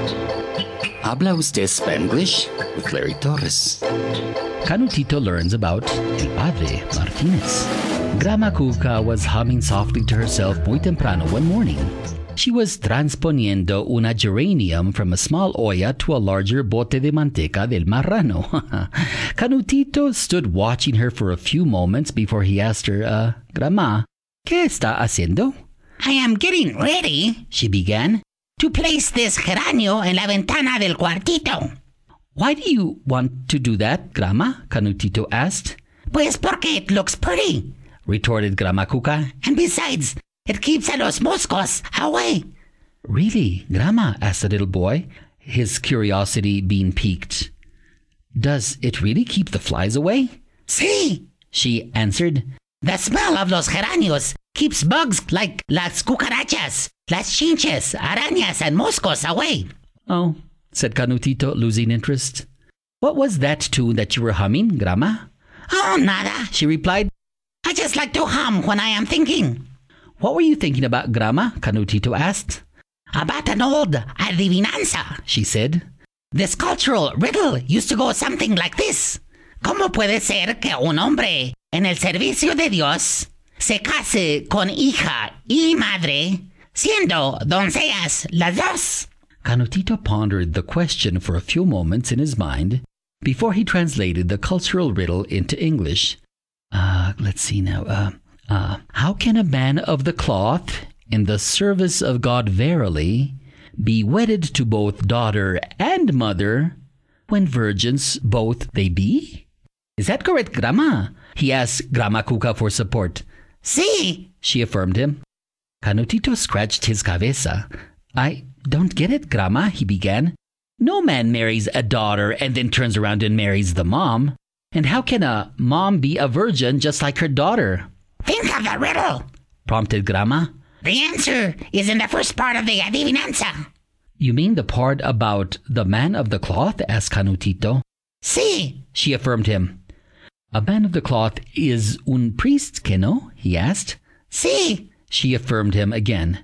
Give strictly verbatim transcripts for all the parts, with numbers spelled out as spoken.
Habla usted Spanglish with Larry Torres. Canutito learns about El Padre Martinez. Grandma Cuca was humming softly to herself muy temprano one morning. She was transponiendo una geranium from a small olla to a larger bote de manteca del marrano. Canutito stood watching her for a few moments before he asked her, uh, Grandma, ¿qué está haciendo? I am getting ready, she began, to place this geranio en la ventana del cuartito. Why do you want to do that, Grandma? Canutito asked. Pues porque it looks pretty, retorted Grandma Cuca. And besides, it keeps a los moscos away. Really, Grandma? Asked the little boy, his curiosity being piqued. Does it really keep the flies away? Sí, she answered. The smell of los geranios keeps bugs like las cucarachas, las chinches, arañas, and moscos away. Oh, said Canutito, losing interest. What was that tune that you were humming, Grandma? Oh, nada, she replied. I just like to hum when I am thinking. What were you thinking about, Grandma? Canutito asked. About an old adivinanza, she said. This cultural riddle used to go something like this. ¿Cómo puede ser que un hombre en el servicio de Dios se case con hija y madre, siendo doncellas las dos? Canutito pondered the question for a few moments in his mind before he translated the cultural riddle into English. Uh, let's see now. Uh, uh, how can a man of the cloth, in the service of God verily, be wedded to both daughter and mother, when virgins both they be? Is that correct, Grandma? He asked Grandma Cuca for support. Sí, she affirmed him. Canutito scratched his cabeza. I don't get it, Grandma, he began. No man marries a daughter and then turns around and marries the mom. And how can a mom be a virgin just like her daughter? Think of the riddle, prompted Grandma. The answer is in the first part of the adivinanza. You mean the part about the man of the cloth? Asked Canutito. Sí, she affirmed him. A man of the cloth is un priest, que no? He asked. Sí, she affirmed him again.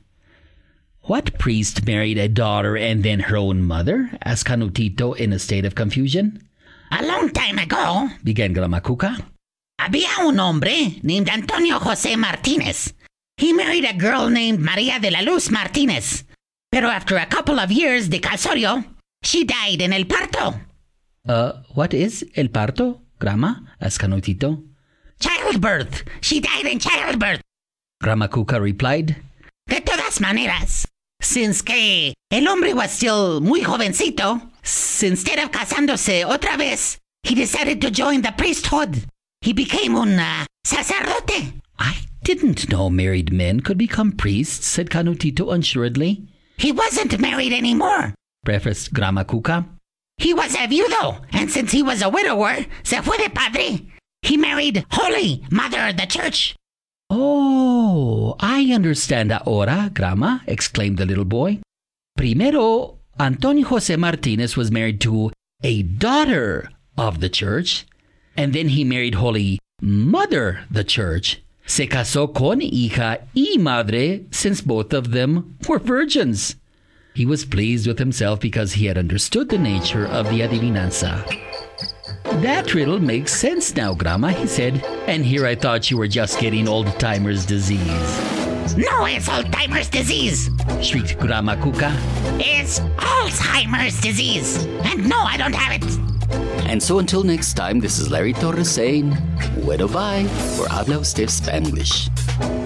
What priest married a daughter and then her own mother? Asked Canutito in a state of confusion. A long time ago, began Grandma Cuca, había un hombre named Antonio José Martínez. He married a girl named María de la Luz Martínez. Pero after a couple of years de casorio, she died in el parto. Uh, what is el parto, Grandma? Asked Canutito. Childbirth. She died in childbirth. Grandma Cuca replied. De todas maneras, since que el hombre was still muy jovencito, instead of casándose otra vez, he decided to join the priesthood. He became un uh, sacerdote. I didn't know married men could become priests, said Canutito unsuredly. He wasn't married anymore, prefaced Grandma Cuca. He was a viudo, and since he was a widower, se fue de padre. He married Holy Mother of the Church. Oh, I understand ahora, Grandma, exclaimed the little boy. Primero, Antonio José Martínez was married to a daughter of the church, and then he married Holy Mother the Church. Se casó con hija y madre since both of them were virgins. He was pleased with himself because he had understood the nature of the adivinanza. That riddle makes sense now, Grandma, he said. And here I thought you were just getting old-timer's disease. No, it's old-timer's disease, shrieked Grandma Cuca. It's Alzheimer's disease. And no, I don't have it. And so until next time, this is Larry Torres saying, bueno bye, for Habla Usted Spanglish.